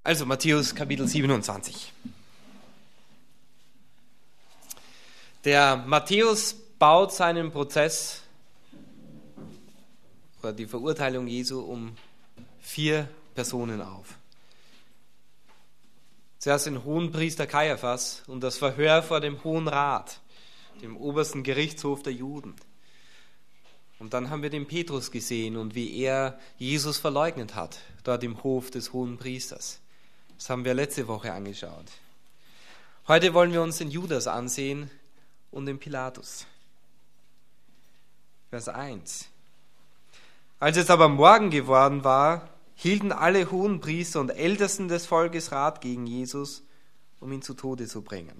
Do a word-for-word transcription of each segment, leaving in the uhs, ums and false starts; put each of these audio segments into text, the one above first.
Also Matthäus Kapitel siebenundzwanzig. Der Matthäus baut seinen Prozess oder die Verurteilung Jesu um vier Personen auf. Zuerst den Hohenpriester Kaiaphas und das Verhör vor dem Hohen Rat, dem obersten Gerichtshof der Juden. Und dann haben wir den Petrus gesehen und wie er Jesus verleugnet hat, dort im Hof des Hohenpriesters. Das haben wir letzte Woche angeschaut. Heute wollen wir uns den Judas ansehen und den Pilatus. Vers eins. Als es aber Morgen geworden war, hielten alle Hohenpriester und Ältesten des Volkes Rat gegen Jesus, um ihn zu Tode zu bringen.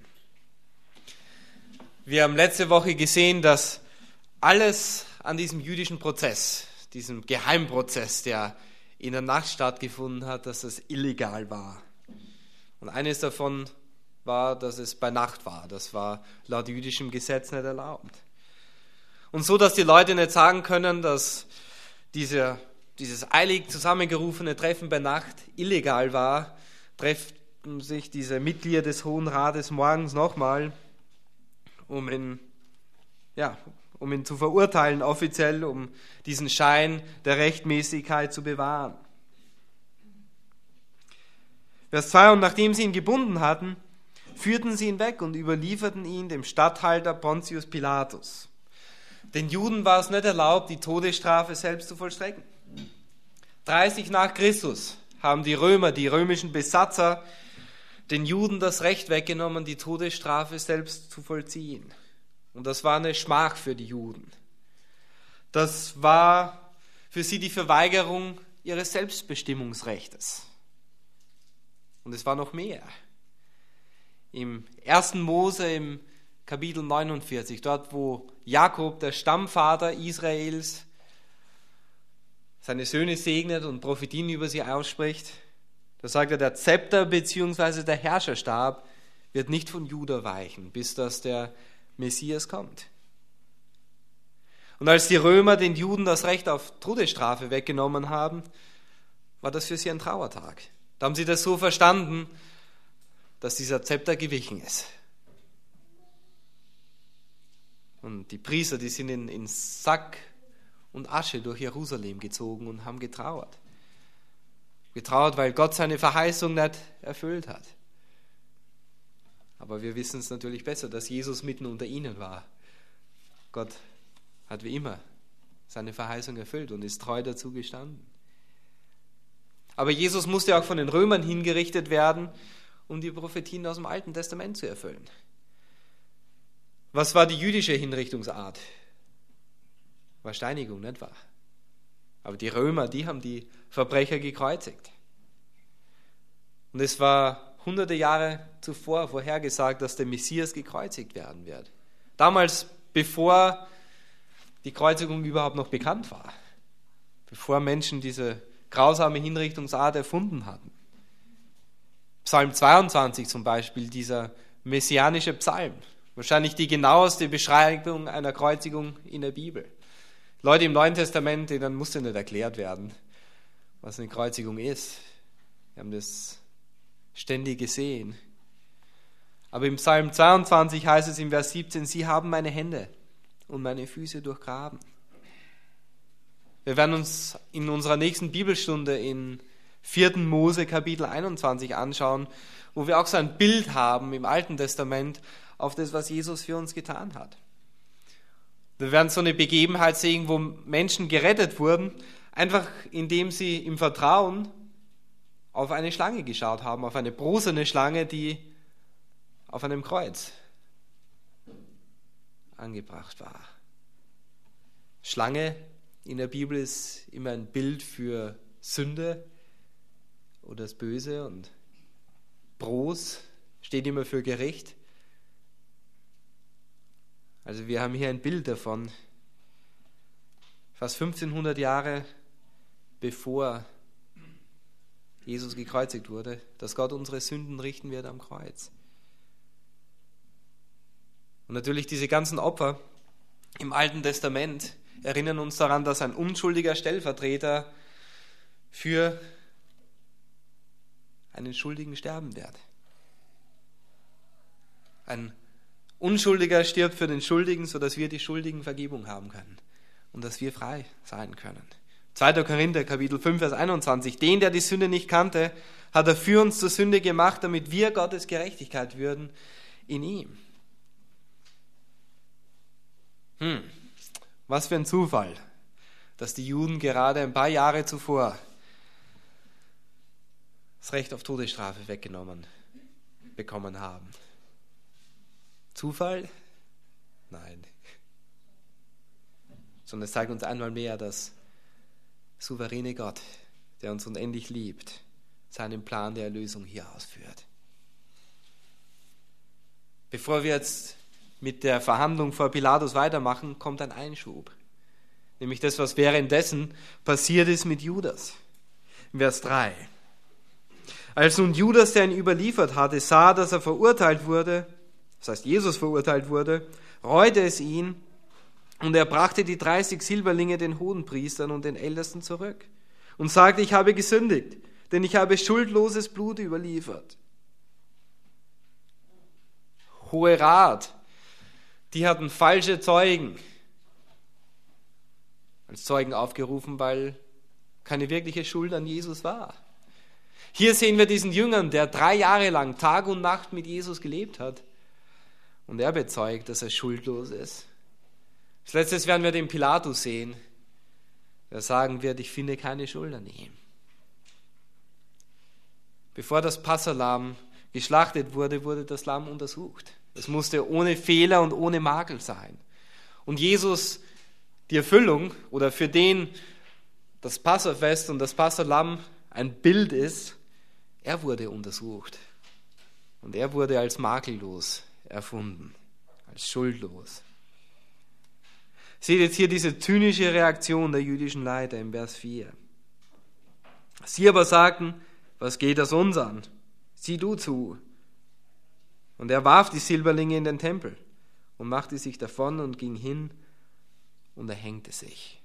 Wir haben letzte Woche gesehen, dass alles an diesem jüdischen Prozess, diesem Geheimprozess, der in der Nacht stattgefunden hat, dass es illegal war. Und eines davon war, dass es bei Nacht war. Das war laut jüdischem Gesetz nicht erlaubt. Und so, dass die Leute nicht sagen können, dass diese, dieses eilig zusammengerufene Treffen bei Nacht illegal war, treffen sich diese Mitglieder des Hohen Rates morgens nochmal, um ihn, ja, um ihn zu verurteilen offiziell, um diesen Schein der Rechtmäßigkeit zu bewahren. Vers zwei, und nachdem sie ihn gebunden hatten, führten sie ihn weg und überlieferten ihn dem Statthalter Pontius Pilatus. Den Juden war es nicht erlaubt, die Todesstrafe selbst zu vollstrecken. dreißig nach Christus haben die Römer, die römischen Besatzer, den Juden das Recht weggenommen, die Todesstrafe selbst zu vollziehen. Und das war eine Schmach für die Juden. Das war für sie die Verweigerung ihres Selbstbestimmungsrechtes. Und es war noch mehr. Im ersten Mose, im Kapitel neunundvierzig, dort wo Jakob, der Stammvater Israels, seine Söhne segnet und Prophetien über sie ausspricht, da sagt er, der Zepter bzw. der Herrscherstab wird nicht von Juda weichen, bis dass der Messias kommt. Und als die Römer den Juden das Recht auf Todesstrafe weggenommen haben, war das für sie ein Trauertag. Da haben sie das so verstanden, dass dieser Zepter gewichen ist. Und die Priester, die sind in, in Sack und Asche durch Jerusalem gezogen und haben getrauert. Getrauert, weil Gott seine Verheißung nicht erfüllt hat. Aber wir wissen es natürlich besser, dass Jesus mitten unter ihnen war. Gott hat wie immer seine Verheißung erfüllt und ist treu dazu gestanden. Aber Jesus musste auch von den Römern hingerichtet werden, um die Prophetien aus dem Alten Testament zu erfüllen. Was war die jüdische Hinrichtungsart? War Steinigung, nicht wahr? Aber die Römer, die haben die Verbrecher gekreuzigt. Und es war hunderte Jahre zuvor vorhergesagt, dass der Messias gekreuzigt werden wird. Damals, bevor die Kreuzigung überhaupt noch bekannt war. Bevor Menschen diese grausame Hinrichtungsart erfunden hatten. Psalm zweiundzwanzig zum Beispiel, dieser messianische Psalm. Wahrscheinlich die genaueste Beschreibung einer Kreuzigung in der Bibel. Leute im Neuen Testament, denen musste nicht erklärt werden, was eine Kreuzigung ist. Wir haben das ständig gesehen. Aber im Psalm zweiundzwanzig heißt es im Vers siebzehn, sie haben meine Hände und meine Füße durchgraben. Wir werden uns in unserer nächsten Bibelstunde in vierten Mose Kapitel einundzwanzig anschauen, wo wir auch so ein Bild haben im Alten Testament auf das, was Jesus für uns getan hat. Wir werden so eine Begebenheit sehen, wo Menschen gerettet wurden, einfach indem sie im Vertrauen auf eine Schlange geschaut haben, auf eine bronzene Schlange, die auf einem Kreuz angebracht war. Schlange in der Bibel ist immer ein Bild für Sünde oder das Böse und Bros steht immer für Gericht. Also wir haben hier ein Bild davon, fast fünfzehnhundert Jahre bevor Jesus gekreuzigt wurde, dass Gott unsere Sünden richten wird am Kreuz. Und natürlich diese ganzen Opfer im Alten Testament erinnern uns daran, dass ein unschuldiger Stellvertreter für einen Schuldigen sterben wird. Ein Unschuldiger stirbt für den Schuldigen, sodass wir die Schuldigen Vergebung haben können und dass wir frei sein können. zweiter Korinther, Kapitel fünf, Vers einundzwanzig. Den, der die Sünde nicht kannte, hat er für uns zur Sünde gemacht, damit wir Gottes Gerechtigkeit würden in ihm. Hm, was für ein Zufall, dass die Juden gerade ein paar Jahre zuvor das Recht auf Todesstrafe weggenommen bekommen haben. Zufall? Nein. Sondern es zeigt uns einmal mehr, dass souveräne Gott, der uns unendlich liebt, seinen Plan der Erlösung hier ausführt. Bevor wir jetzt mit der Verhandlung vor Pilatus weitermachen, kommt ein Einschub. Nämlich das, was währenddessen passiert ist mit Judas. Vers drei. Als nun Judas, der ihn überliefert hatte, sah, dass er verurteilt wurde, das heißt Jesus verurteilt wurde, reute es ihn und er brachte die dreißig Silberlinge den Hohenpriestern und den Ältesten zurück und sagte, ich habe gesündigt, denn ich habe schuldloses Blut überliefert. Hohe Rat, die hatten falsche Zeugen als Zeugen aufgerufen, weil keine wirkliche Schuld an Jesus war. Hier sehen wir diesen Jüngern, der drei Jahre lang Tag und Nacht mit Jesus gelebt hat. Und er bezeugt, dass er schuldlos ist. Als letztes werden wir den Pilatus sehen, der sagen wird, ich finde keine Schuld an ihm. Bevor das Passalamm geschlachtet wurde, wurde das Lamm untersucht. Es musste ohne Fehler und ohne Makel sein. Und Jesus, die Erfüllung, oder für den das Passafest und das Passalamm ein Bild ist, er wurde untersucht. Und er wurde als makellos erfunden, als schuldlos. Seht jetzt hier diese zynische Reaktion der jüdischen Leiter im Vers vier. Sie aber sagten, was geht das uns an? Sieh du zu. Und er warf die Silberlinge in den Tempel und machte sich davon und ging hin und erhängte sich.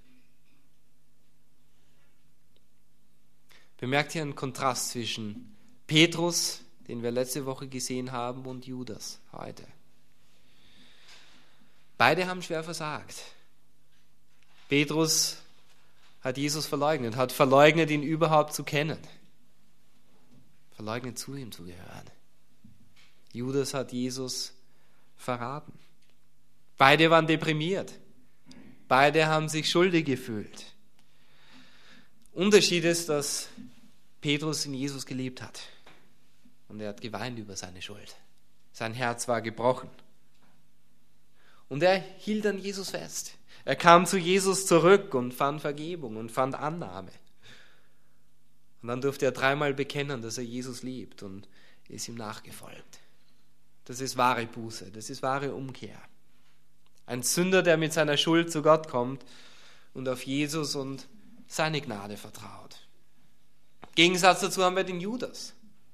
Bemerkt hier einen Kontrast zwischen Petrus, den wir letzte Woche gesehen haben, und Judas heute. Beide haben schwer versagt. Petrus hat Jesus verleugnet, hat verleugnet, ihn überhaupt zu kennen. Verleugnet, zu ihm zu gehören. Judas hat Jesus verraten. Beide waren deprimiert. Beide haben sich schuldig gefühlt. Unterschied ist, dass Petrus in Jesus geliebt hat. Und er hat geweint über seine Schuld. Sein Herz war gebrochen. Und er hielt an Jesus fest. Er kam zu Jesus zurück und fand Vergebung und fand Annahme. Und dann durfte er dreimal bekennen, dass er Jesus liebt und ist ihm nachgefolgt. Das ist wahre Buße, das ist wahre Umkehr. Ein Sünder, der mit seiner Schuld zu Gott kommt und auf Jesus und seine Gnade vertraut. Im Gegensatz dazu haben wir den Judas.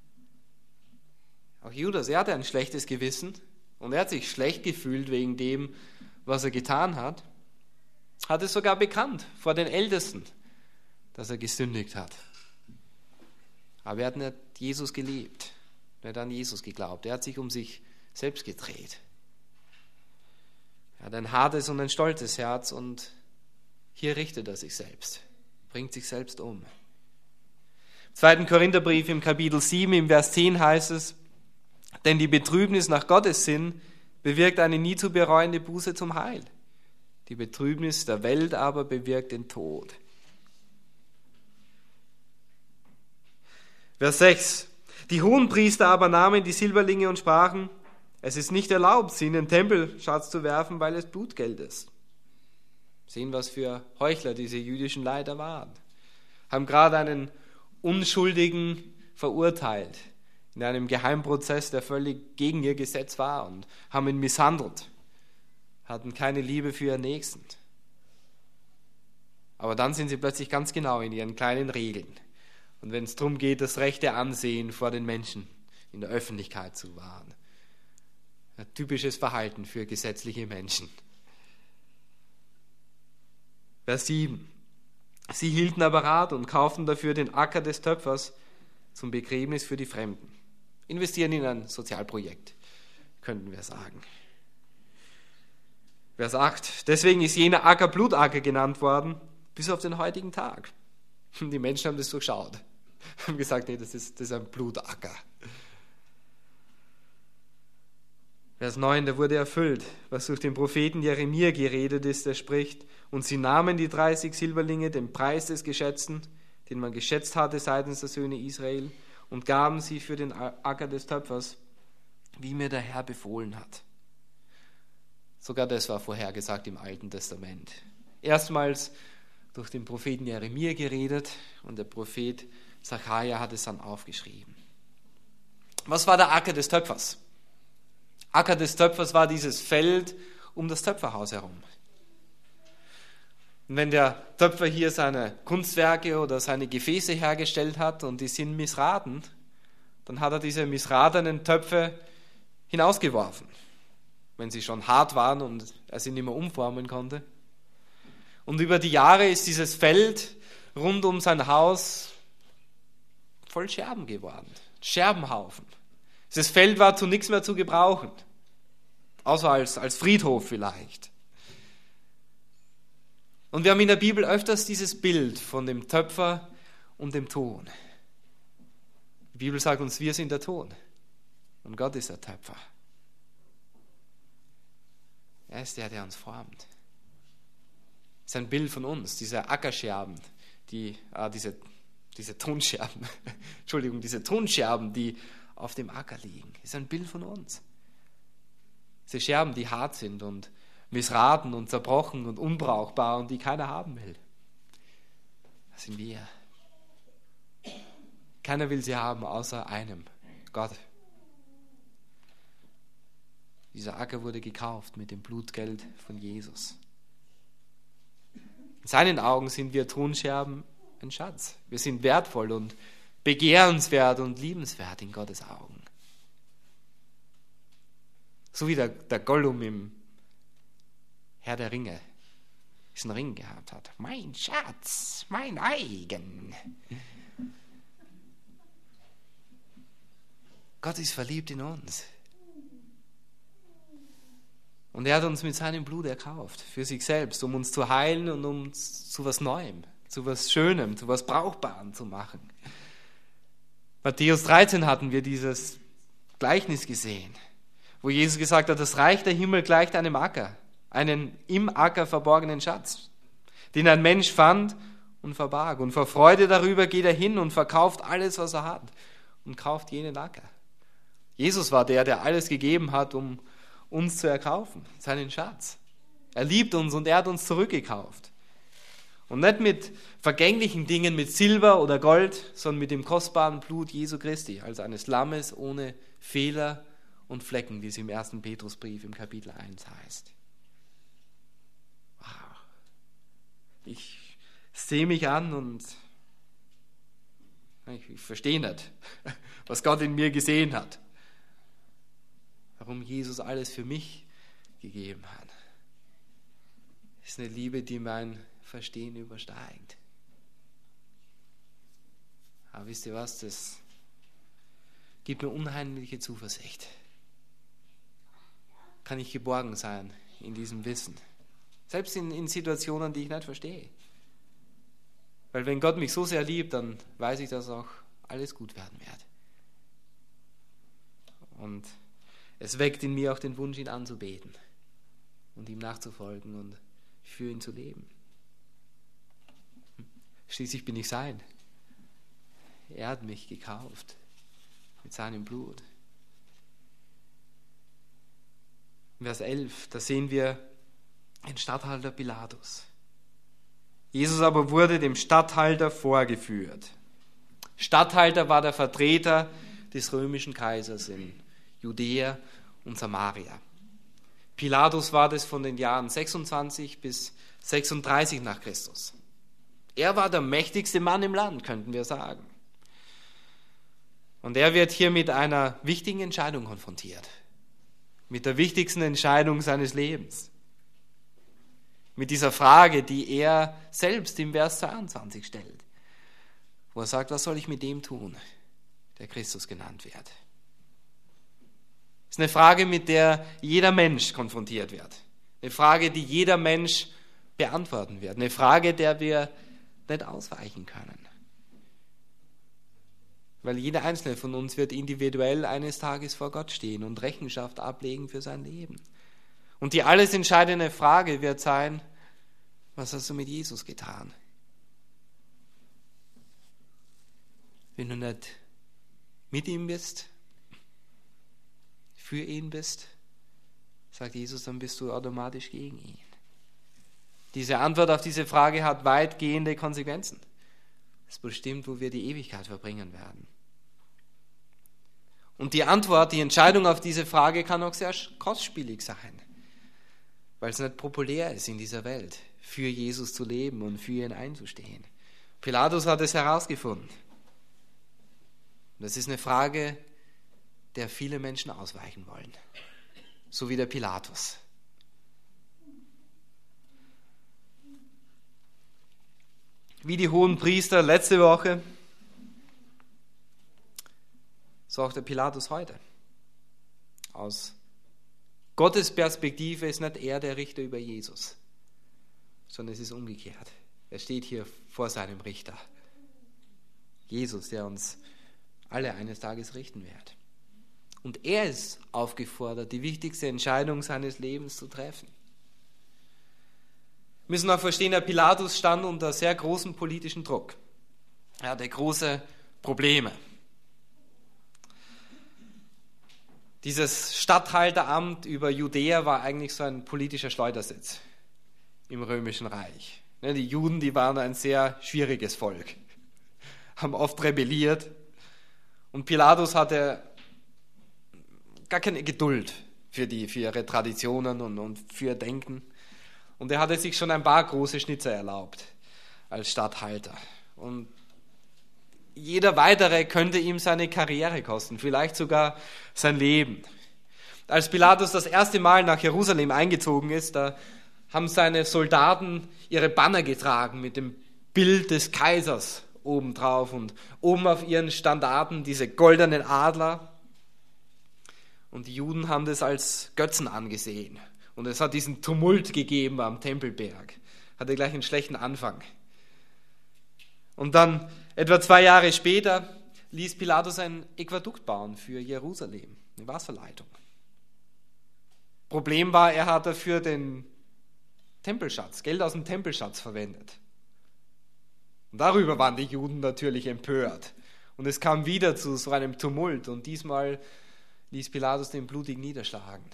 Auch Judas, er hatte ein schlechtes Gewissen und er hat sich schlecht gefühlt wegen dem, was er getan hat. Hat es sogar bekannt vor den Ältesten, dass er gesündigt hat. Aber er hat nicht Jesus geliebt. Er hat an Jesus geglaubt. Er hat sich um sich selbst gedreht. Er hat ein hartes und ein stolzes Herz und hier richtet er sich selbst, bringt sich selbst um. Im zweiten Korintherbrief im Kapitel sieben, im Vers zehn heißt es, denn die Betrübnis nach Gottes Sinn bewirkt eine nie zu bereuende Buße zum Heil. Die Betrübnis der Welt aber bewirkt den Tod. Vers sechs. Die Hohenpriester aber nahmen die Silberlinge und sprachen, es ist nicht erlaubt, sie in den Tempelschatz zu werfen, weil es Blutgeld ist. Sehen, was für Heuchler diese jüdischen Leiter waren. Haben gerade einen Unschuldigen verurteilt in einem Geheimprozess, der völlig gegen ihr Gesetz war, und haben ihn misshandelt. Hatten keine Liebe für ihren Nächsten. Aber dann sind sie plötzlich ganz genau in ihren kleinen Regeln. Und wenn es darum geht, das rechte Ansehen vor den Menschen in der Öffentlichkeit zu wahren. Ein typisches Verhalten für gesetzliche Menschen. Vers sieben. Sie hielten aber Rat und kauften dafür den Acker des Töpfers, zum Begräbnis für die Fremden. Investieren in ein Sozialprojekt, könnten wir sagen. Vers acht. Deswegen ist jener Acker Blutacker genannt worden, bis auf den heutigen Tag. Die Menschen haben das durchschaut. Haben gesagt, nee, das ist, das ist ein Blutacker. Vers neun, da wurde erfüllt, was durch den Propheten Jeremia geredet ist, der spricht, und sie nahmen die dreißig Silberlinge, den Preis des Geschätzten, den man geschätzt hatte seitens der Söhne Israel, und gaben sie für den Acker des Töpfers, wie mir der Herr befohlen hat. Sogar das war vorhergesagt im Alten Testament. Erstmals durch den Propheten Jeremia geredet und der Prophet Sacharja hat es dann aufgeschrieben. Was war der Acker des Töpfers? Acker des Töpfers war dieses Feld um das Töpferhaus herum. Und wenn der Töpfer hier seine Kunstwerke oder seine Gefäße hergestellt hat und die sind missraten, dann hat er diese missratenen Töpfe hinausgeworfen, wenn sie schon hart waren und er sie nicht mehr umformen konnte. Und über die Jahre ist dieses Feld rund um sein Haus voll Scherben geworden, Scherbenhaufen. Dieses Feld war zu nichts mehr zu gebrauchen, außer als, als Friedhof vielleicht. Und wir haben in der Bibel öfters dieses Bild von dem Töpfer und dem Ton. Die Bibel sagt uns, wir sind der Ton und Gott ist der Töpfer. Er ist der, der uns formt. Das ist ein Bild von uns, diese Ackerscherben, die, ah, diese, diese Tonscherben, Entschuldigung, diese Tonscherben, die auf dem Acker liegen. Das ist ein Bild von uns. Diese Scherben, die hart sind und missraten und zerbrochen und unbrauchbar und die keiner haben will. Das sind wir. Keiner will sie haben, außer einem, Gott. Dieser Acker wurde gekauft mit dem Blutgeld von Jesus. In seinen Augen sind wir Tonscherben ein Schatz. Wir sind wertvoll und begehrenswert und liebenswert in Gottes Augen. So wie der, der Gollum im Herr der Ringe diesen Ring gehabt hat. Mein Schatz, mein eigen. Gott ist verliebt in uns. Und er hat uns mit seinem Blut erkauft, für sich selbst, um uns zu heilen und um uns zu was Neuem, zu was Schönem, zu was Brauchbarem zu machen. Matthäus dreizehn hatten wir dieses Gleichnis gesehen, wo Jesus gesagt hat, das Reich der Himmel gleicht einem Acker, einen im Acker verborgenen Schatz, den ein Mensch fand und verbarg. Und vor Freude darüber geht er hin und verkauft alles, was er hat und kauft jenen Acker. Jesus war der, der alles gegeben hat, um uns zu erkaufen, seinen Schatz. Er liebt uns und er hat uns zurückgekauft. Und nicht mit vergänglichen Dingen, mit Silber oder Gold, sondern mit dem kostbaren Blut Jesu Christi, als eines Lammes ohne Fehler und Flecken, wie es im ersten Petrusbrief im Kapitel eins heißt. Wow. Ich sehe mich an und ich, ich verstehe nicht, was Gott in mir gesehen hat. Warum Jesus alles für mich gegeben hat. Das ist eine Liebe, die mein Verstehen übersteigt. Aber wisst ihr was, das gibt mir unheimliche Zuversicht. Kann ich geborgen sein in diesem Wissen. Selbst in, in Situationen, die ich nicht verstehe. Weil wenn Gott mich so sehr liebt, dann weiß ich, dass auch alles gut werden wird. Und es weckt in mir auch den Wunsch, ihn anzubeten und ihm nachzufolgen und für ihn zu leben. Schließlich bin ich sein. Er hat mich gekauft mit seinem Blut. In Vers elf, da sehen wir den Statthalter Pilatus. Jesus aber wurde dem Statthalter vorgeführt. Statthalter war der Vertreter des römischen Kaisers in Judäa und Samaria. Pilatus war das von den Jahren sechsundzwanzig bis sechsunddreißig nach Christus. Er war der mächtigste Mann im Land, könnten wir sagen. Und er wird hier mit einer wichtigen Entscheidung konfrontiert. Mit der wichtigsten Entscheidung seines Lebens. Mit dieser Frage, die er selbst im Vers zweiundzwanzig stellt. Wo er sagt, was soll ich mit dem tun, der Christus genannt wird? Das ist eine Frage, mit der jeder Mensch konfrontiert wird. Eine Frage, die jeder Mensch beantworten wird. Eine Frage, der wir nicht ausweichen können. Weil jeder Einzelne von uns wird individuell eines Tages vor Gott stehen und Rechenschaft ablegen für sein Leben. Und die alles entscheidende Frage wird sein, was hast du mit Jesus getan? Wenn du nicht mit ihm bist, für ihn bist, sagt Jesus, dann bist du automatisch gegen ihn. Diese Antwort auf diese Frage hat weitgehende Konsequenzen. Es bestimmt, wo wir die Ewigkeit verbringen werden. Und die Antwort, die Entscheidung auf diese Frage kann auch sehr kostspielig sein, weil es nicht populär ist in dieser Welt, für Jesus zu leben und für ihn einzustehen. Pilatus hat es herausgefunden. Das ist eine Frage, der viele Menschen ausweichen wollen, so wie der Pilatus. Wie die hohen Priester letzte Woche, so auch der Pilatus heute. Aus Gottes Perspektive ist nicht er der Richter über Jesus, sondern es ist umgekehrt. Er steht hier vor seinem Richter. Jesus, der uns alle eines Tages richten wird. Und er ist aufgefordert, die wichtigste Entscheidung seines Lebens zu treffen. Wir müssen auch verstehen, der Pilatus stand unter sehr großem politischen Druck. Er hatte große Probleme. Dieses Statthalteramt über Judäa war eigentlich so ein politischer Schleudersitz im Römischen Reich. Die Juden, die waren ein sehr schwieriges Volk, haben oft rebelliert und Pilatus hatte gar keine Geduld für, die, für ihre Traditionen und, und für ihr Denken. Und er hatte sich schon ein paar große Schnitzer erlaubt als Statthalter. Und jeder weitere könnte ihm seine Karriere kosten, vielleicht sogar sein Leben. Als Pilatus das erste Mal nach Jerusalem eingezogen ist, da haben seine Soldaten ihre Banner getragen mit dem Bild des Kaisers obendrauf und oben auf ihren Standarten diese goldenen Adler. Und die Juden haben das als Götzen angesehen. Und es hat diesen Tumult gegeben am Tempelberg. Hatte gleich einen schlechten Anfang. Und dann, etwa zwei Jahre später, ließ Pilatus ein Aquädukt bauen für Jerusalem, eine Wasserleitung. Problem war, er hat dafür den Tempelschatz, Geld aus dem Tempelschatz verwendet. Und darüber waren die Juden natürlich empört. Und es kam wieder zu so einem Tumult und diesmal ließ Pilatus den blutig niederschlagen.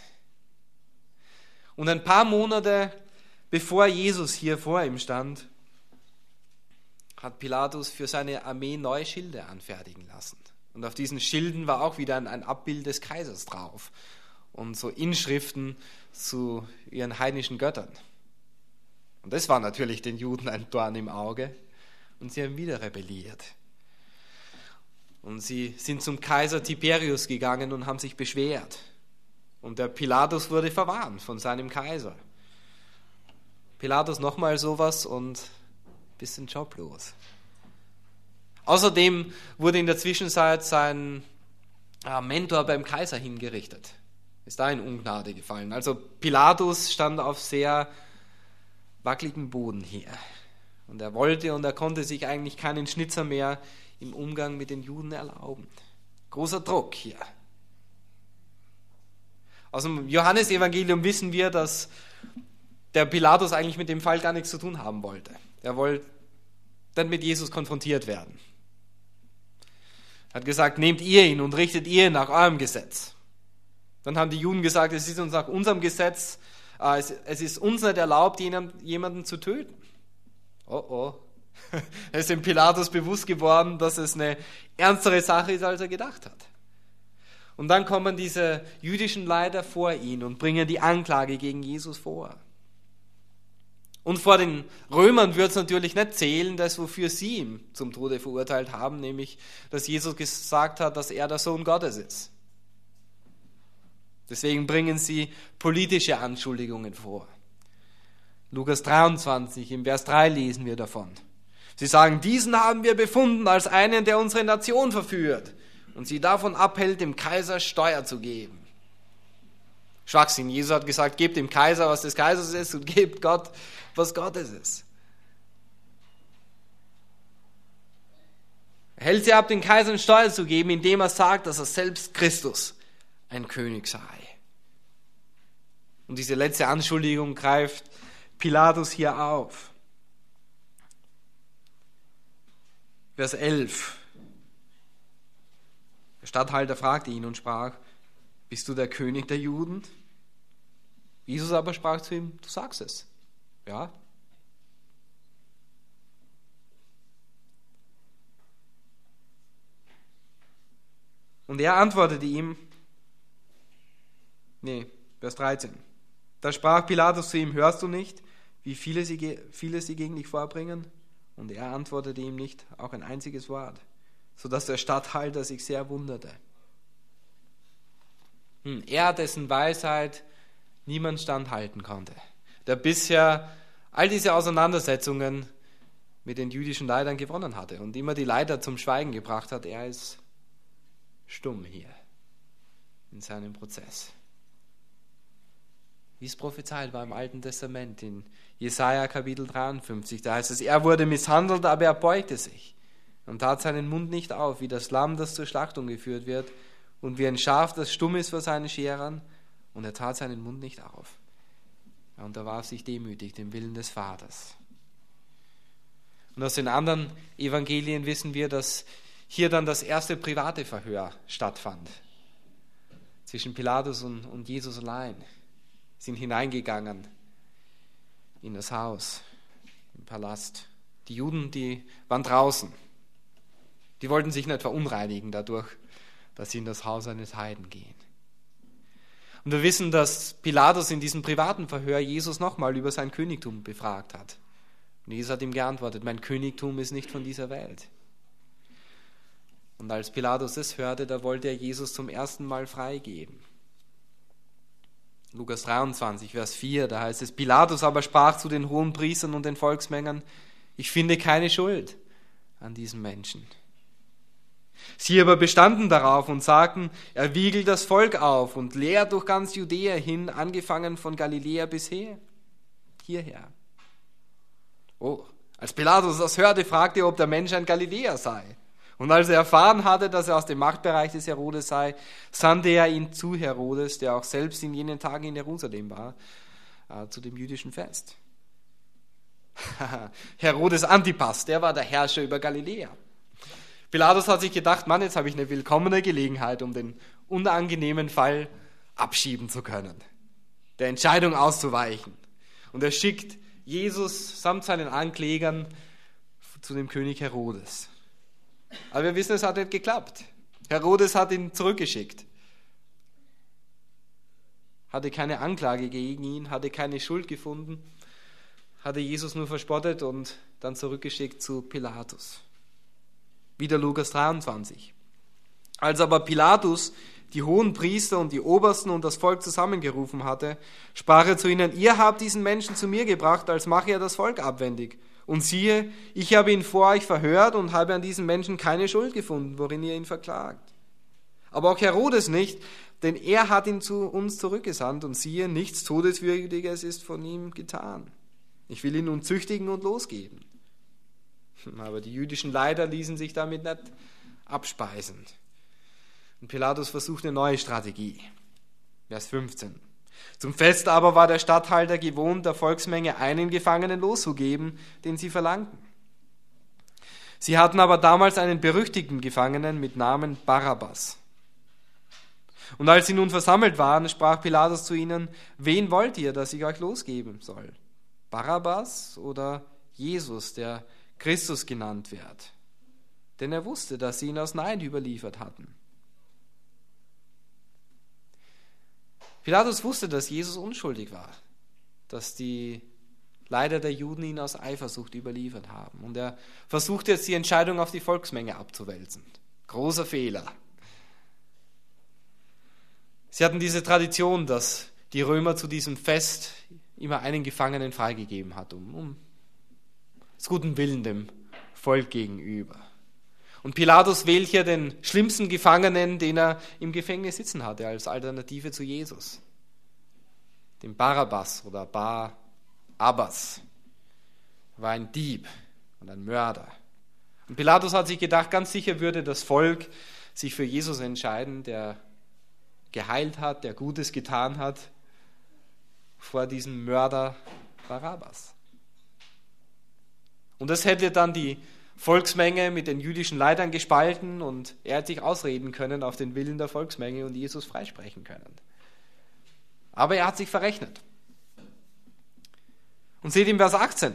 Und ein paar Monate bevor Jesus hier vor ihm stand, hat Pilatus für seine Armee neue Schilde anfertigen lassen. Und auf diesen Schilden war auch wieder ein, ein Abbild des Kaisers drauf und so Inschriften zu ihren heidnischen Göttern. Und das war natürlich den Juden ein Dorn im Auge und sie haben wieder rebelliert. Und sie sind zum Kaiser Tiberius gegangen und haben sich beschwert. Und der Pilatus wurde verwarnt von seinem Kaiser. Pilatus nochmal sowas und bisschen joblos. Außerdem wurde in der Zwischenzeit sein Mentor beim Kaiser hingerichtet. Ist da in Ungnade gefallen. Also Pilatus stand auf sehr wackeligen Boden hier. Und er wollte und er konnte sich eigentlich keinen Schnitzer mehr im Umgang mit den Juden erlauben. Großer Druck hier. Aus dem Johannesevangelium wissen wir, dass der Pilatus eigentlich mit dem Fall gar nichts zu tun haben wollte. Er wollte dann mit Jesus konfrontiert werden. Er hat gesagt, nehmt ihr ihn und richtet ihr ihn nach eurem Gesetz. Dann haben die Juden gesagt, es ist uns nach unserem Gesetz, äh, es, es ist uns nicht erlaubt, jemanden zu töten. Oh oh. Es ist dem Pilatus bewusst geworden, dass es eine ernstere Sache ist, als er gedacht hat. Und dann kommen diese jüdischen Leiter vor ihn und bringen die Anklage gegen Jesus vor. Und vor den Römern wird es natürlich nicht zählen, das, wofür sie ihn zum Tode verurteilt haben, nämlich, dass Jesus gesagt hat, dass er der Sohn Gottes ist. Deswegen bringen sie politische Anschuldigungen vor. Lukas dreiundzwanzig, im Vers drei lesen wir davon. Sie sagen, diesen haben wir befunden als einen, der unsere Nation verführt und sie davon abhält, dem Kaiser Steuer zu geben. Schwachsinn. Jesus hat gesagt, gebt dem Kaiser, was des Kaisers ist, und gebt Gott, was Gottes ist. Er hält sie ab, den Kaisern Steuer zu geben, indem er sagt, dass er selbst Christus ein König sei. Und diese letzte Anschuldigung greift Pilatus hier auf. Vers elf. Der Statthalter fragte ihn und sprach, bist du der König der Juden? Jesus aber sprach zu ihm, du sagst es. Ja. Und er antwortete ihm, nee, Vers dreizehn. Da sprach Pilatus zu ihm, hörst du nicht, wie viele sie, viele sie gegen dich vorbringen? Und er antwortete ihm nicht, auch ein einziges Wort, sodass der Statthalter sich sehr wunderte. Hm, er, dessen Weisheit niemand standhalten konnte, der bisher all diese Auseinandersetzungen mit den jüdischen Leitern gewonnen hatte und immer die Leiter zum Schweigen gebracht hat, er ist stumm hier in seinem Prozess. Wie es prophezeit war im Alten Testament, in Jesaja Kapitel dreiundfünfzig, da heißt es, er wurde misshandelt, aber er beugte sich und tat seinen Mund nicht auf, wie das Lamm, das zur Schlachtung geführt wird, und wie ein Schaf, das stumm ist vor seinen Scherern, und er tat seinen Mund nicht auf. Er unterwarf sich demütig dem Willen des Vaters. Und aus den anderen Evangelien wissen wir, dass hier dann das erste private Verhör stattfand. Zwischen Pilatus und, und Jesus allein. Sind hineingegangen in das Haus, im Palast. Die Juden, die waren draußen. Die wollten sich nicht verunreinigen dadurch, dass sie in das Haus eines Heiden gehen. Und wir wissen, dass Pilatus in diesem privaten Verhör Jesus nochmal über sein Königtum befragt hat. Und Jesus hat ihm geantwortet, mein Königtum ist nicht von dieser Welt. Und als Pilatus das hörte, da wollte er Jesus zum ersten Mal freigeben. Lukas dreiundzwanzig, Vers vier, da heißt es, Pilatus aber sprach zu den Hohenpriestern und den Volksmengen, ich finde keine Schuld an diesem Menschen. Sie aber bestanden darauf und sagten, er wiegelt das Volk auf und lehrt durch ganz Judäa hin, angefangen von Galiläa bisher, hierher. Oh, als Pilatus das hörte, fragte er, ob der Mensch ein Galiläer sei. Und als er erfahren hatte, dass er aus dem Machtbereich des Herodes sei, sandte er ihn zu Herodes, der auch selbst in jenen Tagen in Jerusalem war, äh, zu dem jüdischen Fest. Herodes Antipas, der war der Herrscher über Galiläa. Pilatus hat sich gedacht, Mann, jetzt habe ich eine willkommene Gelegenheit, um den unangenehmen Fall abschieben zu können, der Entscheidung auszuweichen. Und er schickt Jesus samt seinen Anklägern zu dem König Herodes. Aber wir wissen, es hat nicht geklappt. Herodes hat ihn zurückgeschickt. Hatte keine Anklage gegen ihn, hatte keine Schuld gefunden, hatte Jesus nur verspottet und dann zurückgeschickt zu Pilatus. Wieder Lukas dreiundzwanzig. Als aber Pilatus die hohen Priester und die Obersten und das Volk zusammengerufen hatte, sprach er zu ihnen, ihr habt diesen Menschen zu mir gebracht, als mache er das Volk abwendig. Und siehe, ich habe ihn vor euch verhört und habe an diesem Menschen keine Schuld gefunden, worin ihr ihn verklagt. Aber auch Herodes nicht, denn er hat ihn zu uns zurückgesandt und siehe, nichts Todeswürdiges ist von ihm getan. Ich will ihn nun züchtigen und losgeben. Aber die jüdischen Leiter ließen sich damit nicht abspeisen. Und Pilatus versucht eine neue Strategie. Vers fünfzehn. Zum Fest aber war der Statthalter gewohnt, der Volksmenge einen Gefangenen loszugeben, den sie verlangten. Sie hatten aber damals einen berüchtigten Gefangenen mit Namen Barabbas. Und als sie nun versammelt waren, sprach Pilatus zu ihnen, wen wollt ihr, dass ich euch losgeben soll? Barabbas oder Jesus, der Christus genannt wird? Denn er wusste, dass sie ihn aus Neid überliefert hatten. Pilatus wusste, dass Jesus unschuldig war, dass die Leiter der Juden ihn aus Eifersucht überliefert haben. Und er versucht jetzt, die Entscheidung auf die Volksmenge abzuwälzen. Großer Fehler. Sie hatten diese Tradition, dass die Römer zu diesem Fest immer einen Gefangenen freigegeben hat, um, um aus gutem Willen dem Volk gegenüber. Und Pilatus wählt hier den schlimmsten Gefangenen, den er im Gefängnis sitzen hatte, als Alternative zu Jesus. Den Barabbas oder Bar Abbas. Er war ein Dieb und ein Mörder. Und Pilatus hat sich gedacht, ganz sicher würde das Volk sich für Jesus entscheiden, der geheilt hat, der Gutes getan hat, vor diesem Mörder Barabbas. Und das hätte dann die Volksmenge mit den jüdischen Leitern gespalten und er hätte sich ausreden können auf den Willen der Volksmenge und Jesus freisprechen können. Aber er hat sich verrechnet. Und seht im Vers achtzehn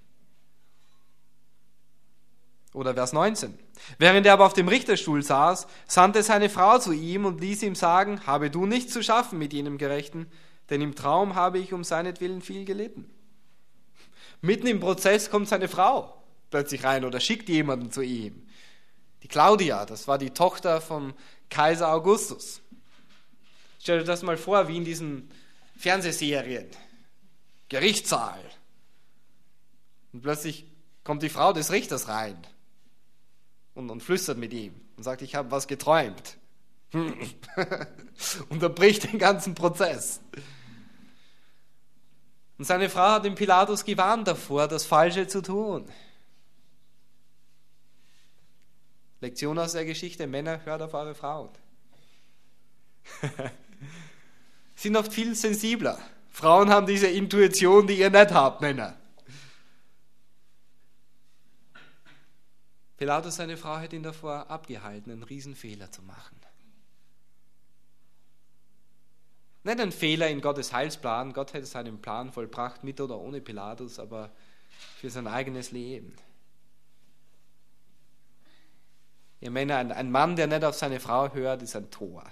oder Vers neunzehn. Während er aber auf dem Richterstuhl saß, sandte seine Frau zu ihm und ließ ihm sagen, habe du nichts zu schaffen mit jenem Gerechten, denn im Traum habe ich um seinetwillen viel gelitten. Mitten im Prozess kommt seine Frau plötzlich rein oder schickt jemanden zu ihm. Die Claudia, das war die Tochter vom Kaiser Augustus. Stell dir das mal vor, wie in diesen Fernsehserien. Gerichtssaal. Und plötzlich kommt die Frau des Richters rein und, und flüstert mit ihm und sagt, ich habe was geträumt. Unterbricht den ganzen Prozess. Und seine Frau hat den Pilatus gewarnt davor, das Falsche zu tun. Lektion aus der Geschichte, Männer, hört auf eure Frauen. Sind oft viel sensibler. Frauen haben diese Intuition, die ihr nicht habt, Männer. Pilatus, seine Frau, hat ihn davor abgehalten, einen Riesenfehler zu machen. Nicht ein Fehler in Gottes Heilsplan, Gott hätte seinen Plan vollbracht, mit oder ohne Pilatus, aber für sein eigenes Leben. Ihr Männer, ein, ein Mann, der nicht auf seine Frau hört, ist ein Tor.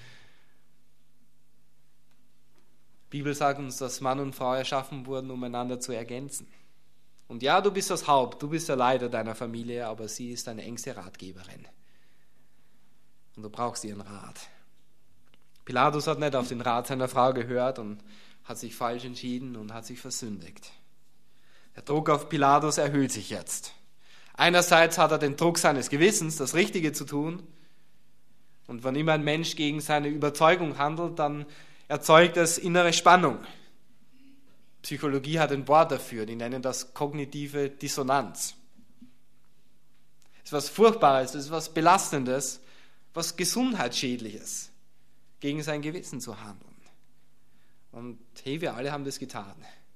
Die Bibel sagt uns, dass Mann und Frau erschaffen wurden, um einander zu ergänzen. Und ja, du bist das Haupt, du bist der Leiter deiner Familie, aber sie ist deine engste Ratgeberin. Und du brauchst ihren Rat. Pilatus hat nicht auf den Rat seiner Frau gehört und hat sich falsch entschieden und hat sich versündigt. Der Druck auf Pilatus erhöht sich jetzt. Einerseits hat er den Druck seines Gewissens, das Richtige zu tun. Und wenn immer ein Mensch gegen seine Überzeugung handelt, dann erzeugt es innere Spannung. Psychologie hat ein Wort dafür, die nennen das kognitive Dissonanz. Es ist was Furchtbares, es ist was Belastendes, was Gesundheitsschädliches, gegen sein Gewissen zu handeln. Und hey, wir alle haben das getan.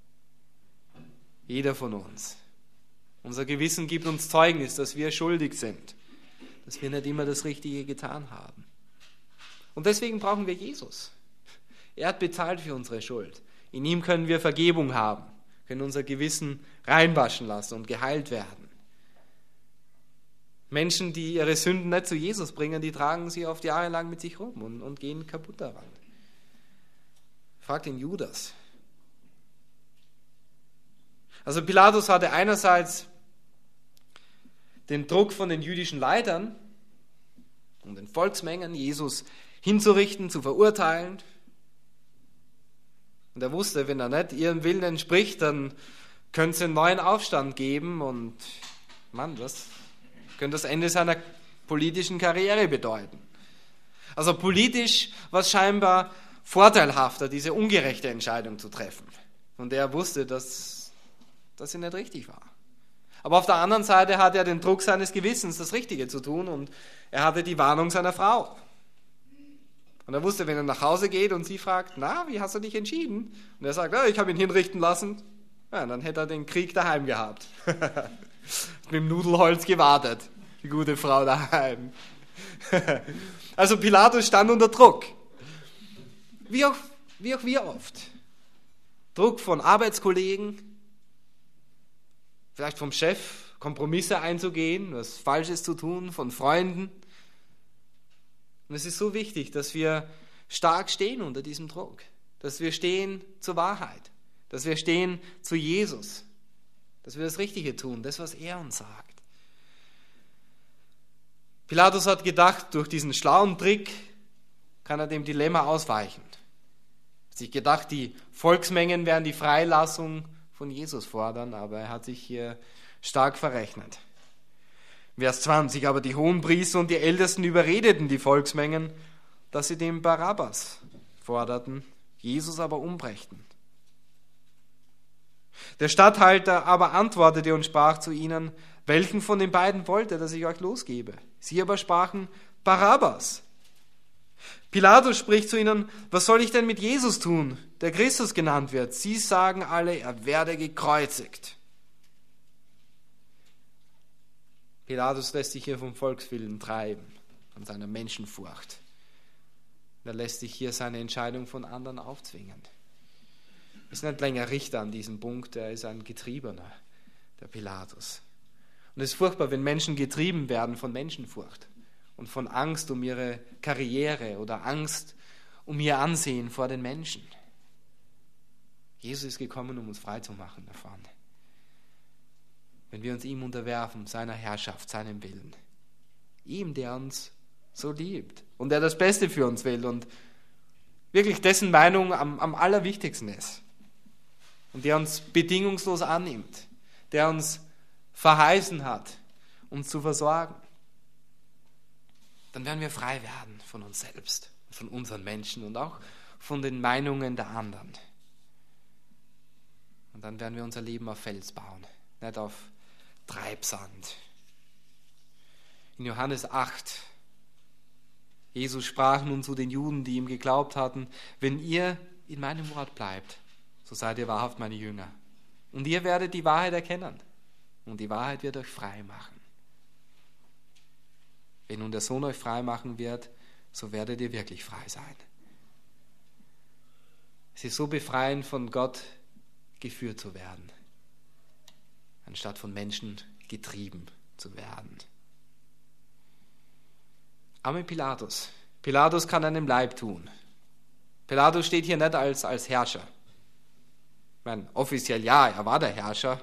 Jeder von uns. Unser Gewissen gibt uns Zeugnis, dass wir schuldig sind, dass wir nicht immer das Richtige getan haben. Und deswegen brauchen wir Jesus. Er hat bezahlt für unsere Schuld. In ihm können wir Vergebung haben, können unser Gewissen reinwaschen lassen und geheilt werden. Menschen, die ihre Sünden nicht zu Jesus bringen, die tragen sie oft jahrelang mit sich rum und, und gehen kaputt daran. Fragt den Judas. Also Pilatus hatte einerseits den Druck von den jüdischen Leitern und den Volksmengen, Jesus hinzurichten, zu verurteilen. Und er wusste, wenn er nicht ihrem Willen entspricht, dann könnte es einen neuen Aufstand geben und Mann, das könnte das Ende seiner politischen Karriere bedeuten. Also politisch war es scheinbar vorteilhafter, diese ungerechte Entscheidung zu treffen. Und er wusste, dass, dass sie nicht richtig war. Aber auf der anderen Seite hatte er den Druck seines Gewissens, das Richtige zu tun, und er hatte die Warnung seiner Frau. Und er wusste, wenn er nach Hause geht und sie fragt, na, wie hast du dich entschieden? Und er sagt, ja, ich habe ihn hinrichten lassen. Ja, dann hätte er den Krieg daheim gehabt. Mit dem Nudelholz gewartet, die gute Frau daheim. Also Pilatus stand unter Druck. Wie auch, wie auch wir oft. Druck von Arbeitskollegen, vielleicht vom Chef, Kompromisse einzugehen, was Falsches zu tun, von Freunden. Und es ist so wichtig, dass wir stark stehen unter diesem Druck, dass wir stehen zur Wahrheit, dass wir stehen zu Jesus, dass wir das Richtige tun, das, was er uns sagt. Pilatus hat gedacht, durch diesen schlauen Trick kann er dem Dilemma ausweichen. Er hat sich gedacht, die Volksmengen werden die Freilassung von Jesus fordern, aber er hat sich hier stark verrechnet. Vers zwanzig, aber die Hohenpriester und die Ältesten überredeten die Volksmengen, dass sie den Barabbas forderten, Jesus aber umbrächten. Der Statthalter aber antwortete und sprach zu ihnen, welchen von den beiden wollt ihr, dass ich euch losgebe? Sie aber sprachen, Barabbas. Pilatus spricht zu ihnen, was soll ich denn mit Jesus tun, der Christus genannt wird? Sie sagen alle, er werde gekreuzigt. Pilatus lässt sich hier vom Volkswillen treiben, von seiner Menschenfurcht. Er lässt sich hier seine Entscheidung von anderen aufzwingen. Er ist nicht länger Richter an diesem Punkt, er ist ein Getriebener, der Pilatus. Und es ist furchtbar, wenn Menschen getrieben werden von Menschenfurcht und von Angst um ihre Karriere oder Angst um ihr Ansehen vor den Menschen. Jesus ist gekommen, um uns frei zu machen davon. Wenn wir uns ihm unterwerfen, seiner Herrschaft, seinem Willen. Ihm, der uns so liebt und der das Beste für uns will und wirklich dessen Meinung am, am allerwichtigsten ist. Und der uns bedingungslos annimmt, der uns verheißen hat, uns zu versorgen. Dann werden wir frei werden von uns selbst, von unseren Menschen und auch von den Meinungen der anderen. Und dann werden wir unser Leben auf Fels bauen, nicht auf Treibsand. In Johannes acht, Jesus sprach nun zu den Juden, die ihm geglaubt hatten, wenn ihr in meinem Wort bleibt, so seid ihr wahrhaft meine Jünger. Und ihr werdet die Wahrheit erkennen. Und die Wahrheit wird euch frei machen. Wenn nun der Sohn euch frei machen wird, so werdet ihr wirklich frei sein. Es ist so befreiend, von Gott geführt zu werden, anstatt von Menschen getrieben zu werden. Arme Pilatus. Pilatus kann einem Leib tun. Pilatus steht hier nicht als, als Herrscher. Ich meine, offiziell ja, er war der Herrscher.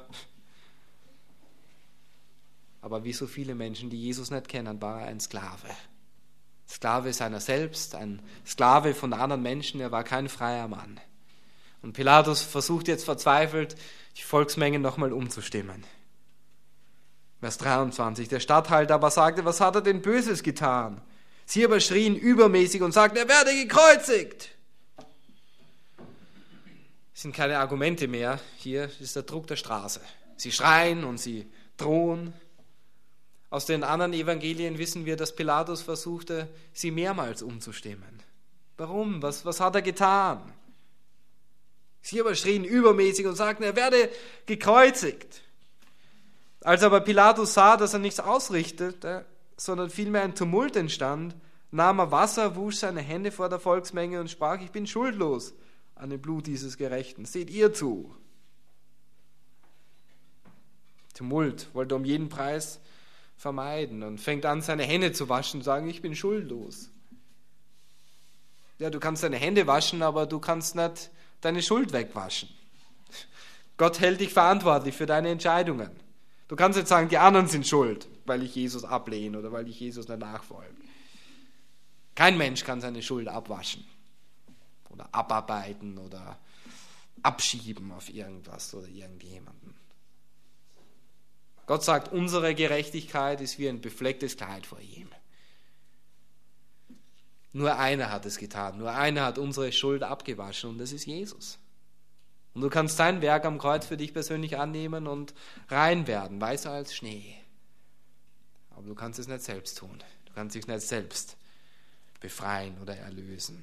Aber wie so viele Menschen, die Jesus nicht kennen, war er ein Sklave. Sklave seiner selbst, ein Sklave von anderen Menschen, er war kein freier Mann. Und Pilatus versucht jetzt verzweifelt, die Volksmengen nochmal umzustimmen. Vers dreiundzwanzig, der Statthalter aber sagte, was hat er denn Böses getan? Sie aber schrien übermäßig und sagten, er werde gekreuzigt. Es sind keine Argumente mehr, hier ist der Druck der Straße. Sie schreien und sie drohen. Aus den anderen Evangelien wissen wir, dass Pilatus versuchte, sie mehrmals umzustimmen. Warum? Was, was hat er getan? Sie aber schrien übermäßig und sagten, er werde gekreuzigt. Als aber Pilatus sah, dass er nichts ausrichtete, sondern vielmehr ein Tumult entstand, nahm er Wasser, wusch seine Hände vor der Volksmenge und sprach, ich bin schuldlos an dem Blut dieses Gerechten. Seht ihr zu. Tumult wollte um jeden Preis vermeiden und fängt an, seine Hände zu waschen und sagen, ich bin schuldlos. Ja, du kannst deine Hände waschen, aber du kannst nicht deine Schuld wegwaschen. Gott hält dich verantwortlich für deine Entscheidungen. Du kannst nicht sagen, die anderen sind schuld, weil ich Jesus ablehne oder weil ich Jesus nicht nachfolge. Kein Mensch kann seine Schuld abwaschen oder abarbeiten oder abschieben auf irgendwas oder irgendjemanden. Gott sagt, unsere Gerechtigkeit ist wie ein beflecktes Kleid vor ihm. Nur einer hat es getan, nur einer hat unsere Schuld abgewaschen und das ist Jesus. Und du kannst sein Werk am Kreuz für dich persönlich annehmen und rein werden, weißer als Schnee. Aber du kannst es nicht selbst tun. Du kannst dich nicht selbst befreien oder erlösen.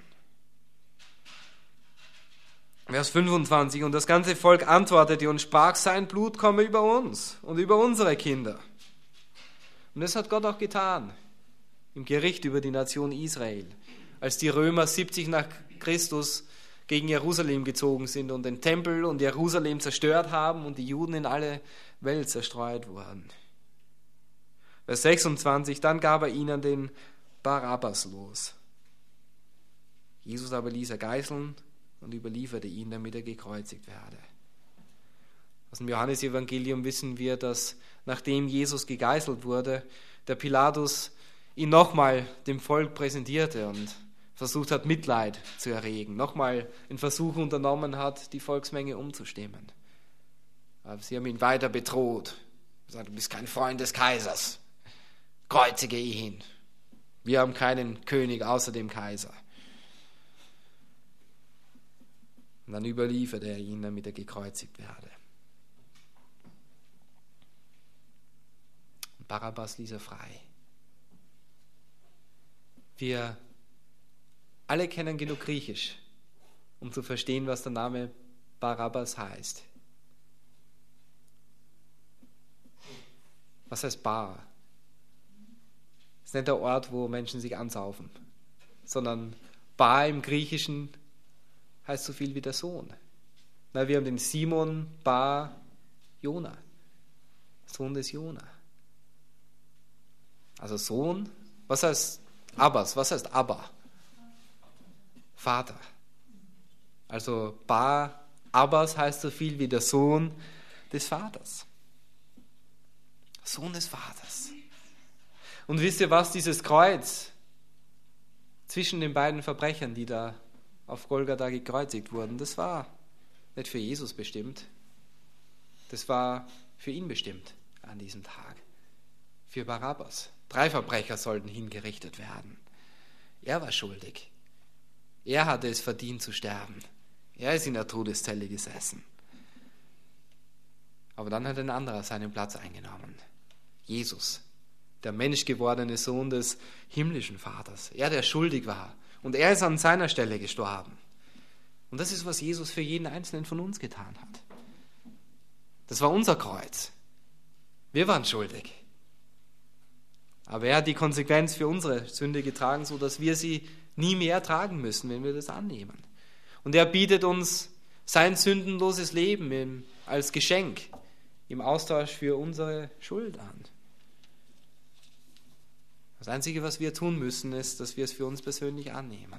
Vers fünfundzwanzig, und das ganze Volk antwortete und sprach, sein Blut komme über uns und über unsere Kinder. Und das hat Gott auch getan im Gericht über die Nation Israel, als die Römer siebzig nach Christus gegen Jerusalem gezogen sind und den Tempel und Jerusalem zerstört haben und die Juden in alle Welt zerstreut wurden. Vers sechsundzwanzig, dann gab er ihnen den Barabbas los. Jesus aber ließ er geißeln und überlieferte ihn, damit er gekreuzigt werde. Aus dem Johannesevangelium wissen wir, dass nachdem Jesus gegeißelt wurde, der Pilatus ihn nochmal dem Volk präsentierte und versucht hat, Mitleid zu erregen, nochmal einen Versuch unternommen hat, die Volksmenge umzustimmen. Aber sie haben ihn weiter bedroht. Gesagt, du bist kein Freund des Kaisers. kreuzige ihn. Wir haben keinen König außer dem Kaiser. Und dann überliefert er ihn, damit er gekreuzigt werde. Und Barabbas ließ er frei. Wir alle kennen genug Griechisch, um zu verstehen, was der Name Barabbas heißt. Was heißt Bar? Das ist nicht der Ort, wo Menschen sich ansaufen, sondern Bar im Griechischen heißt so viel wie der Sohn. Na, wir haben den Simon Bar Jona, Sohn des Jona. Also Sohn, was heißt Abbas, was heißt Abba? Vater. Also Bar Abbas heißt so viel wie der Sohn des Vaters. Sohn des Vaters. Und wisst ihr was, dieses Kreuz zwischen den beiden Verbrechern, die da auf Golgatha gekreuzigt wurden, das war nicht für Jesus bestimmt. Das war für ihn bestimmt an diesem Tag. Für Barabbas. Drei Verbrecher sollten hingerichtet werden. Er war schuldig. Er hatte es verdient zu sterben. Er ist in der Todeszelle gesessen. Aber dann hat ein anderer seinen Platz eingenommen. Jesus, der menschgewordene Sohn des himmlischen Vaters. Er, der schuldig war. Und er ist an seiner Stelle gestorben. Und das ist, was Jesus für jeden Einzelnen von uns getan hat. Das war unser Kreuz. Wir waren schuldig. Aber er hat die Konsequenz für unsere Sünde getragen, sodass wir sie nie mehr tragen müssen, wenn wir das annehmen. Und er bietet uns sein sündenloses Leben im, als Geschenk im Austausch für unsere Schuld an. Das Einzige, was wir tun müssen, ist, dass wir es für uns persönlich annehmen.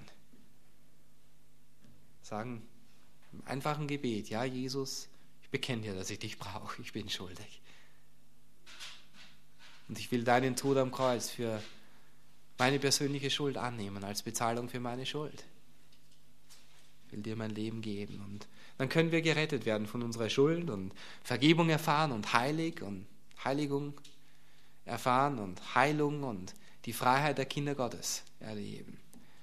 Sagen im einfachen Gebet: Ja, Jesus, ich bekenne dir, dass ich dich brauche, ich bin schuldig. Und ich will deinen Tod am Kreuz für meine persönliche Schuld annehmen, als Bezahlung für meine Schuld. Ich will dir mein Leben geben. Und dann können wir gerettet werden von unserer Schuld und Vergebung erfahren und heilig und Heiligung erfahren und Heilung und die Freiheit der Kinder Gottes erleben.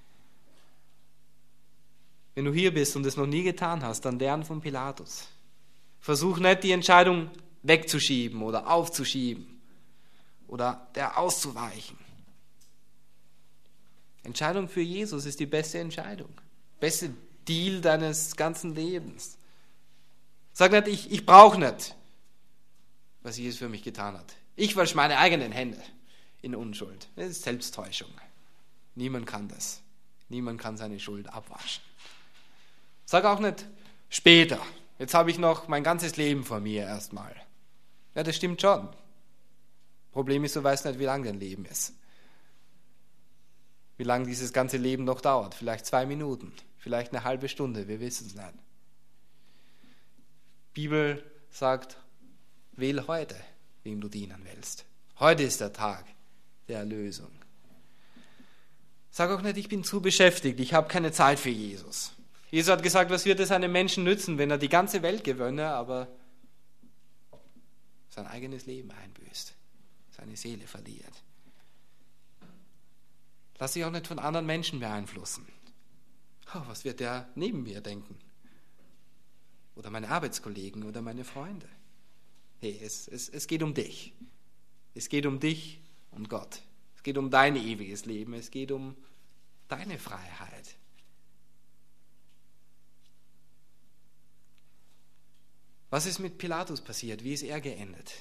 Wenn du hier bist und es noch nie getan hast, dann lern von Pilatus. Versuch nicht, die Entscheidung wegzuschieben oder aufzuschieben oder der auszuweichen. Entscheidung für Jesus ist die beste Entscheidung. Beste Deal deines ganzen Lebens. Sag nicht, ich, ich brauche nicht, was Jesus für mich getan hat. Ich wasche meine eigenen Hände in Unschuld. Das ist Selbsttäuschung. Niemand kann das. Niemand kann seine Schuld abwaschen. Sag auch nicht, später. Jetzt habe ich noch mein ganzes Leben vor mir erstmal. Ja, das stimmt schon. Problem ist, du weißt nicht, wie lang dein Leben ist. Wie lange dieses ganze Leben noch dauert. Vielleicht zwei Minuten, vielleicht eine halbe Stunde, wir wissen es nicht. Die Bibel sagt, wähle heute, wem du dienen willst. Heute ist der Tag der Erlösung. Sag auch nicht, ich bin zu beschäftigt, ich habe keine Zeit für Jesus. Jesus hat gesagt, was wird es einem Menschen nützen, wenn er die ganze Welt gewönne, aber sein eigenes Leben einbüßt, seine Seele verliert. Lass dich auch nicht von anderen Menschen beeinflussen. Oh, was wird der neben mir denken? Oder meine Arbeitskollegen oder meine Freunde. Hey, es, es, es geht um dich. Es geht um dich und Gott. Es geht um dein ewiges Leben. Es geht um deine Freiheit. Was ist mit Pilatus passiert? Wie ist er geendet?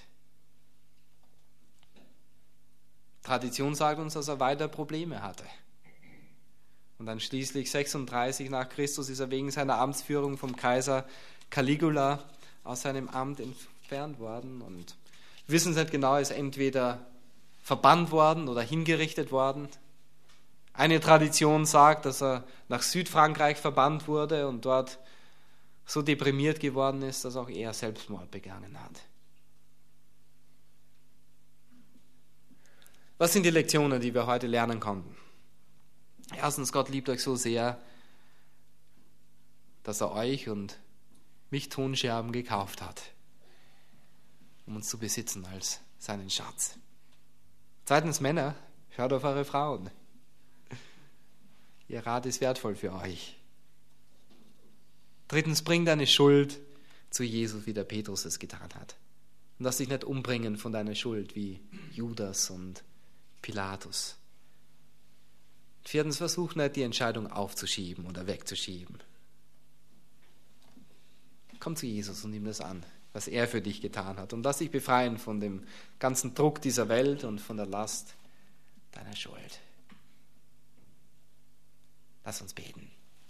Tradition sagt uns, dass er weiter Probleme hatte. Und dann schließlich sechsunddreißig nach Christus ist er wegen seiner Amtsführung vom Kaiser Caligula aus seinem Amt entfernt worden. Und wir wissen es nicht genau, er ist entweder verbannt worden oder hingerichtet worden. Eine Tradition sagt, dass er nach Südfrankreich verbannt wurde und dort so deprimiert geworden ist, dass auch er Selbstmord begangen hat. Was sind die Lektionen, die wir heute lernen konnten? Erstens, Gott liebt euch so sehr, dass er euch und mich Tonscherben gekauft hat, um uns zu besitzen als seinen Schatz. Zweitens, Männer, schaut auf eure Frauen. Ihr Rat ist wertvoll für euch. Drittens, bring deine Schuld zu Jesus, wie der Petrus es getan hat. Und lass dich nicht umbringen von deiner Schuld, wie Judas und Pilatus. Viertens, versuch nicht, die Entscheidung aufzuschieben oder wegzuschieben. Komm zu Jesus und nimm das an, was er für dich getan hat. Und lass dich befreien von dem ganzen Druck dieser Welt und von der Last deiner Schuld. Lass uns beten.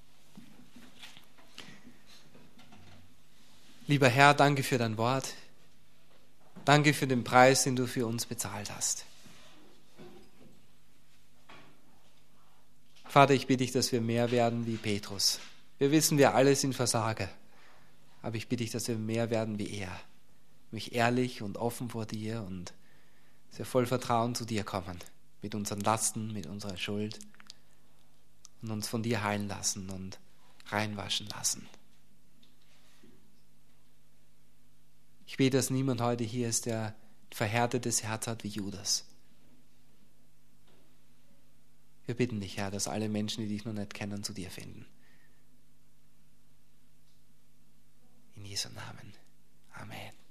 Lieber Herr, danke für dein Wort. Danke für den Preis, den du für uns bezahlt hast. Vater, ich bitte dich, dass wir mehr werden wie Petrus. Wir wissen, wir alle sind Versager. Aber ich bitte dich, dass wir mehr werden wie er. Mich ehrlich und offen vor dir und sehr voll Vertrauen zu dir kommen. Mit unseren Lasten, mit unserer Schuld. Und uns von dir heilen lassen und reinwaschen lassen. Ich bete, dass niemand heute hier ist, der ein verhärtetes Herz hat wie Judas. Wir bitten dich, Herr, dass alle Menschen, die dich noch nicht kennen, zu dir finden. In Jesu Namen. Amen.